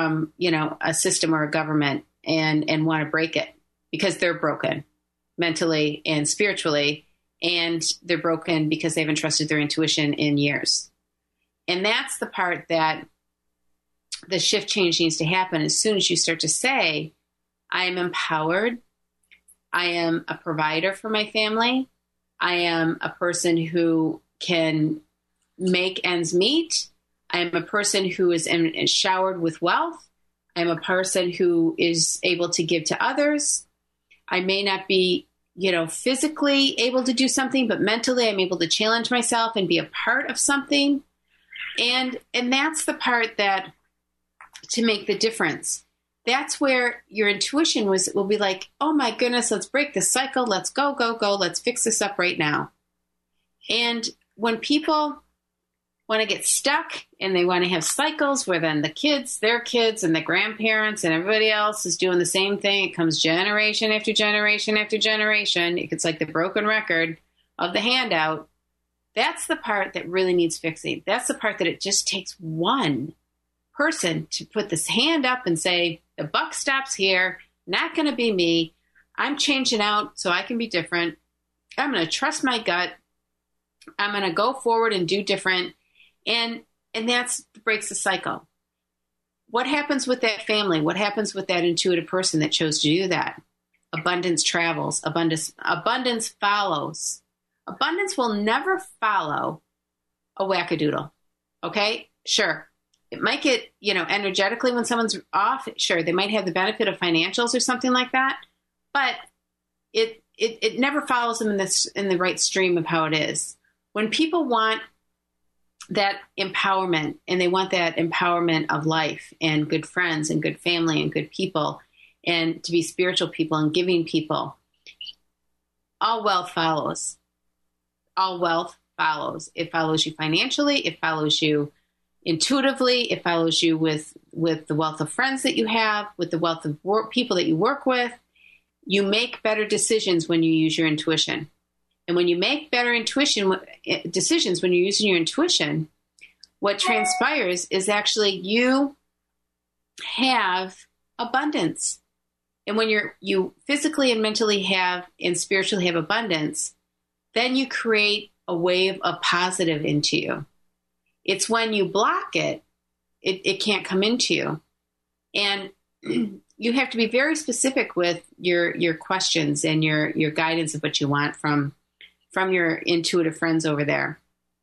a system or a government and want to break it because they're broken mentally and spiritually. And they're broken because they haven't trusted their intuition in years. And that's the part that the shift change needs to happen as soon as you start to say, I am empowered. I am a provider for my family. I am a person who can make ends meet. I am a person who is showered with wealth. I'm a person who is able to give to others. I may not be physically able to do something, but mentally I'm able to challenge myself and be a part of something. And that's the part that to make the difference. That's where your intuition will be like, oh my goodness, let's break this cycle. Let's go. Let's fix this up right now. And when people want to get stuck and they want to have cycles where then their kids and the grandparents and everybody else is doing the same thing. It comes generation after generation after generation. It's like the broken record of the handout. That's the part that really needs fixing. That's the part that it just takes one person to put this hand up and say, the buck stops here, not going to be me. I'm changing out so I can be different. I'm going to trust my gut. I'm going to go forward and do different. And that's breaks the cycle. What happens with that family? What happens with that intuitive person that chose to do that? Abundance travels. Abundance follows. Abundance will never follow a wackadoodle. Okay? Sure. It might get, energetically when someone's off. Sure. They might have the benefit of financials or something like that. But it never follows them in the right stream of how it is. When people want that empowerment, and they want that empowerment of life and good friends and good family and good people and to be spiritual people and giving people. All wealth follows. All wealth follows. It follows you financially. It follows you intuitively. It follows you with the wealth of friends that you have, with the wealth of people that you work with. You make better decisions when you use your intuition. And when you make better decisions when you're using your intuition, what transpires is actually you have abundance. And when you physically and mentally have and spiritually have abundance, then you create a wave of positive into you. It's when you block it, it can't come into you. And you have to be very specific with your questions and your guidance of what you want from your intuitive friends over there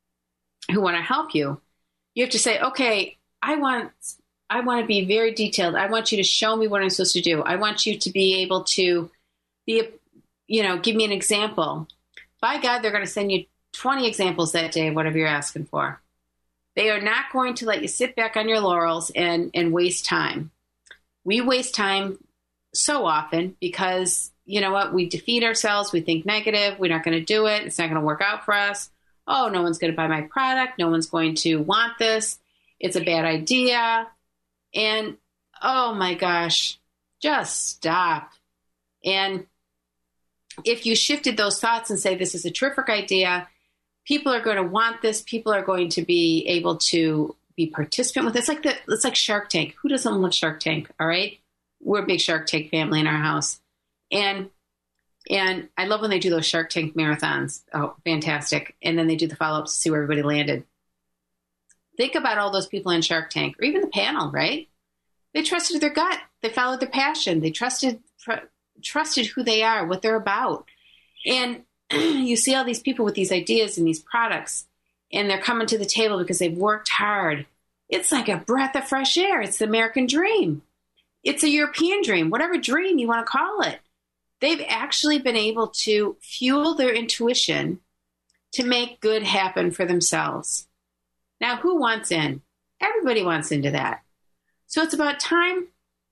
who want to help you. You have to say, okay, I want to be very detailed. I want you to show me what I'm supposed to do. I want you to be able to give me an example. By God, they're going to send you 20 examples that day of whatever you're asking for. They are not going to let you sit back on your laurels and waste time. We waste time so often because, you know what, we defeat ourselves. We think negative. We're not going to do it. It's not going to work out for us. Oh, no one's going to buy my product. No one's going to want this. It's a bad idea. And, oh my gosh, just stop. And if you shifted those thoughts and say, this is a terrific idea, people are going to want this. People are going to be able to be participant with this. It's like Shark Tank. Who doesn't love Shark Tank? All right. We're a big Shark Tank family in our house. And I love when they do those Shark Tank marathons. Oh, fantastic. And then they do the follow-ups to see where everybody landed. Think about all those people in Shark Tank, or even the panel, right? They trusted their gut. They followed their passion. They trusted who they are, what they're about. And you see all these people with these ideas and these products, and they're coming to the table because they've worked hard. It's like a breath of fresh air. It's the American dream. It's a European dream, whatever dream you want to call it. They've actually been able to fuel their intuition to make good happen for themselves. Now, who wants in? Everybody wants into that. So it's about time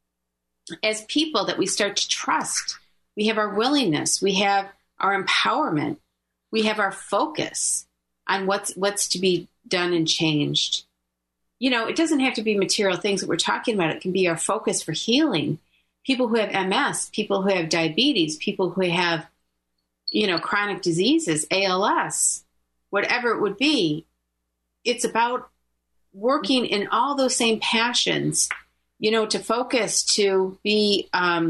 as people that we start to trust. We have our willingness. We have our empowerment. We have our focus on what's to be done and changed. You know, it doesn't have to be material things that we're talking about. It can be our focus for healing. People who have MS, people who have diabetes, people who have, chronic diseases, ALS, whatever it would be. It's about working in all those same passions, to focus, to be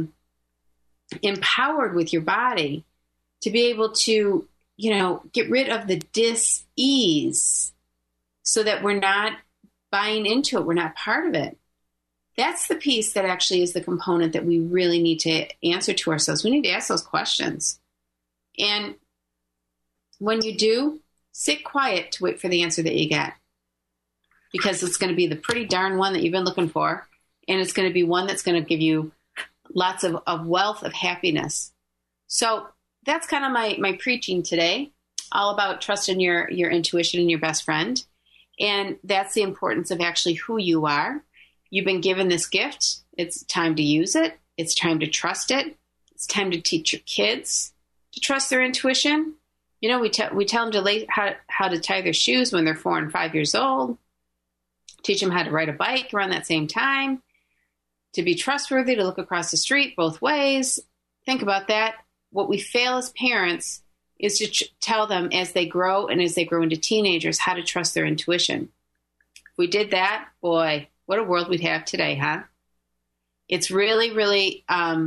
empowered with your body, to be able to, get rid of the dis-ease so that we're not buying into it. We're not part of it. That's the piece that actually is the component that we really need to answer to ourselves. We need to ask those questions. And when you do, sit quiet to wait for the answer that you get, because it's going to be the pretty darn one that you've been looking for. And it's going to be one that's going to give you lots of wealth of happiness. So that's kind of my preaching today, all about trusting your intuition and your best friend. And that's the importance of actually who you are. You've been given this gift. It's time to use it. It's time to trust it. It's time to teach your kids to trust their intuition. We tell them to how to tie their shoes when they're 4 and 5 years old. Teach them how to ride a bike around that same time. To be trustworthy, to look across the street both ways. Think about that. What we fail as parents is to tell them as they grow and as they grow into teenagers how to trust their intuition. If we did that, boy, what a world we'd have today, huh? It's really, really,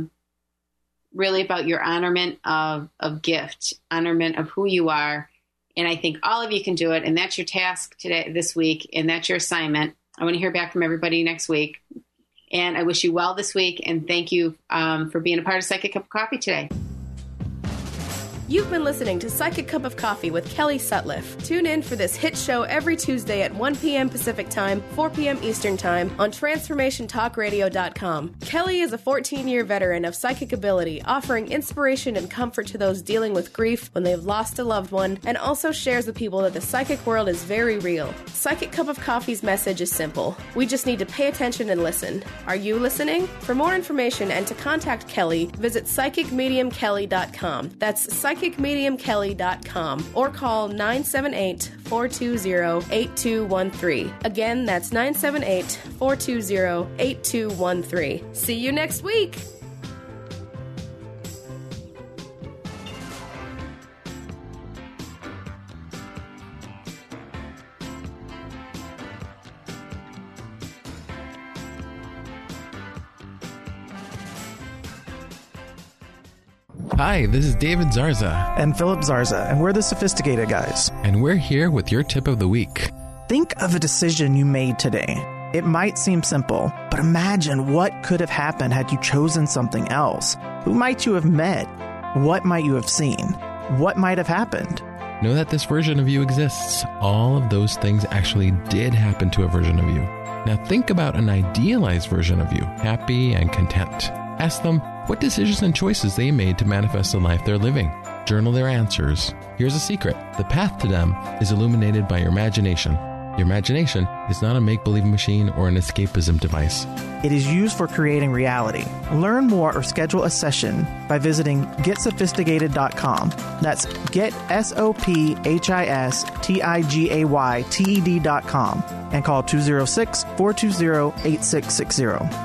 really about your honorment of gift, honorment of who you are. And I think all of you can do it. And that's your task today, this week. And that's your assignment. I want to hear back from everybody next week. And I wish you well this week. And thank you for being a part of Psychic Cup of Coffee today. You've been listening to Psychic Cup of Coffee with Kelly Sutliff. Tune in for this hit show every Tuesday at 1 p.m. Pacific Time, 4 p.m. Eastern Time on TransformationTalkRadio.com. Kelly is a 14-year veteran of psychic ability, offering inspiration and comfort to those dealing with grief when they've lost a loved one, and also shares with people that the psychic world is very real. Psychic Cup of Coffee's message is simple. We just need to pay attention and listen. Are you listening? For more information and to contact Kelly, visit PsychicMediumKelly.com. That's PsychicMediumKelly.com, or call 978-420-8213. Again, that's 978-420-8213. See you next week! Hi, this is David Zarza. And Philip Zarza, and we're the Sophisticated Guys. And we're here with your tip of the week. Think of a decision you made today. It might seem simple, but imagine what could have happened had you chosen something else. Who might you have met? What might you have seen? What might have happened? Know that this version of you exists. All of those things actually did happen to a version of you. Now think about an idealized version of you, happy and content. Ask them what decisions and choices they made to manifest the life they're living. Journal their answers. Here's a secret. The path to them is illuminated by your imagination. Your imagination is not a make-believe machine or an escapism device. It is used for creating reality. Learn more or schedule a session by visiting GetSophisticated.com. That's GetSophistigated.com and call 206-420-8660.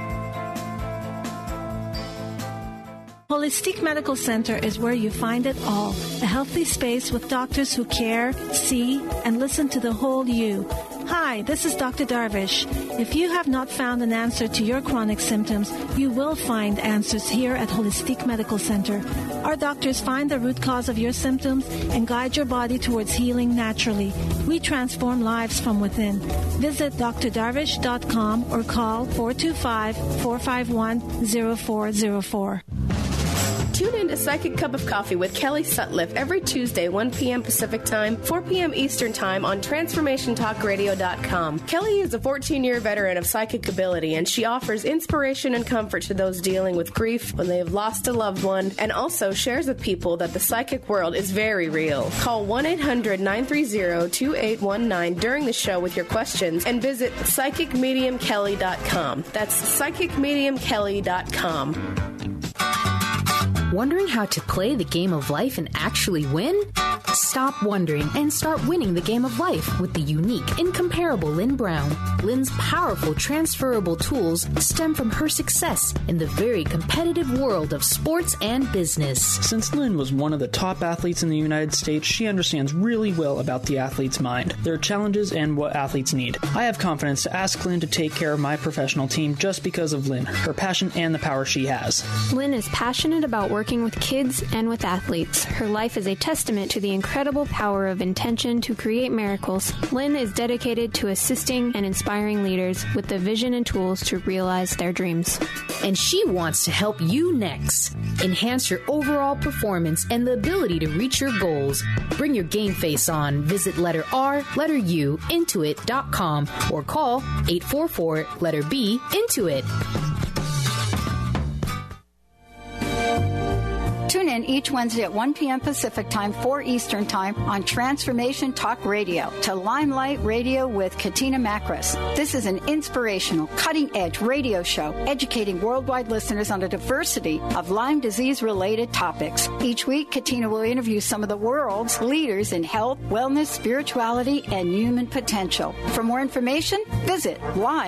Holistic Medical Center is where you find it all. A healthy space with doctors who care, see, and listen to the whole you. Hi, this is Dr. Darvish. If you have not found an answer to your chronic symptoms, you will find answers here at Holistic Medical Center. Our doctors find the root cause of your symptoms and guide your body towards healing naturally. We transform lives from within. Visit drdarvish.com or call 425-451-0404. Tune in to Psychic Cup of Coffee with Kelly Sutliff every Tuesday, 1 p.m. Pacific Time, 4 p.m. Eastern Time on TransformationTalkRadio.com. Kelly is a 14-year veteran of psychic ability, and she offers inspiration and comfort to those dealing with grief when they have lost a loved one, and also shares with people that the psychic world is very real. Call 1-800-930-2819 during the show with your questions, and visit PsychicMediumKelly.com. That's PsychicMediumKelly.com. Wondering how to play the game of life and actually win? Stop wondering and start winning the game of life with the unique, incomparable Lynn Brown. Lynn's powerful, transferable tools stem from her success in the very competitive world of sports and business. Since Lynn was one of the top athletes in the United States, she understands really well about the athlete's mind, their challenges, and what athletes need. I have confidence to ask Lynn to take care of my professional team just because of Lynn, her passion, and the power she has. Lynn is passionate about working with kids and with athletes. Her life is a testament to the incredible power of intention to create miracles. Lynn is dedicated to assisting and inspiring leaders with the vision and tools to realize their dreams. And she wants to help you next. Enhance your overall performance and the ability to reach your goals. Bring your game face on. Visit letter R, letter U, Intuit.com or call 844-letter-B, Intuit. Tune in each Wednesday at 1 p.m. Pacific Time, 4 Eastern Time on Transformation Talk Radio to Limelight Radio with Katina Makris. This is an inspirational, cutting-edge radio show educating worldwide listeners on a diversity of Lyme disease-related topics. Each week, Katina will interview some of the world's leaders in health, wellness, spirituality, and human potential. For more information, visit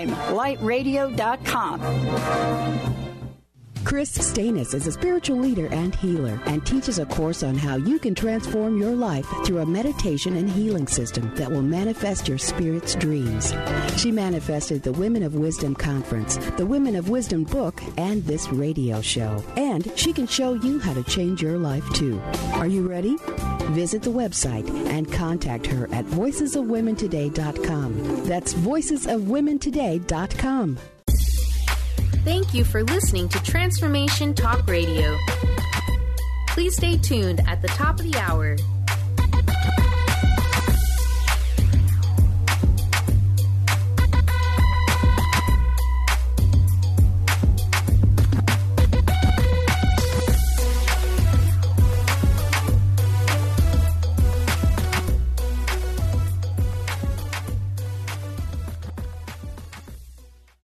limelightradio.com. Chris Stanis is a spiritual leader and healer and teaches a course on how you can transform your life through a meditation and healing system that will manifest your spirit's dreams. She manifested the Women of Wisdom Conference, the Women of Wisdom book, and this radio show. And she can show you how to change your life too. Are you ready? Visit the website and contact her at voicesofwomentoday.com. That's voicesofwomentoday.com. Thank you for listening to Transformation Talk Radio. Please stay tuned at the top of the hour.